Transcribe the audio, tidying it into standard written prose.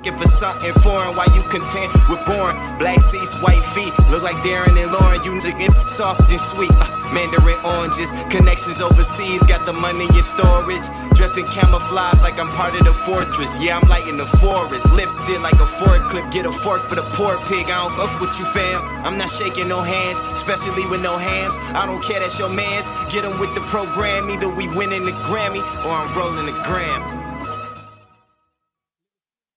looking for something foreign while you content with boring. Black seats, white feet, look like Darren and Lauren. You niggas soft and sweet. Mandarin oranges, connections overseas, got the money in storage. Dressed in camouflage like I'm part of the fortress. Yeah, I'm lighting the forest, lifted like a forklift. Get a fork for the poor pig, I don't fuck with you, fam. I'm not shaking no hands, especially with no hams. I don't care, that's your mans. Get 'em with the program, either we winning the Grammy or I'm rolling the grams.